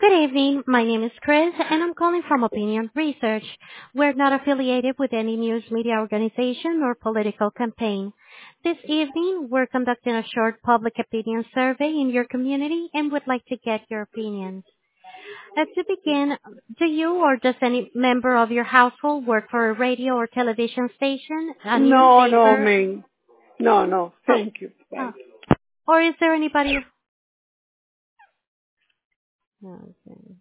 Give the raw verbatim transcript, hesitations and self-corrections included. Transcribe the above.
Good evening. My name is Chris, and I'm calling from Opinion Research. We're not affiliated with any news media organization or political campaign. This evening, we're conducting a short public opinion survey in your community and would like to get your opinions. Uh, to begin, do you or does any member of your household work for a radio or television station, a No, no, newspaper? ma'am. No, no. Oh, Thank you. oh. Bye. Or is there anybody? Okay.